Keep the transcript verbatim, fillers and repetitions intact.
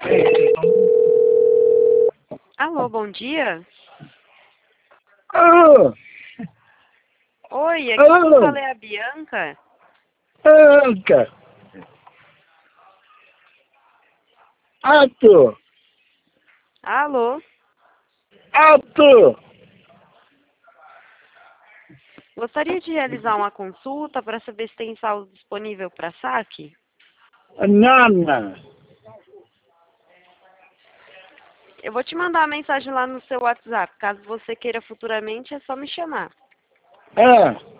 Alô, bom dia. Alô? Oi, aqui Alô? quem fala é a Bianca. Anca? Ato? Alô, Ato? gostaria de realizar uma consulta para saber se tem saldo disponível para saque? Nana? Eu vou te mandar a mensagem lá no seu WhatsApp. Caso você queira futuramente, é só me chamar. É.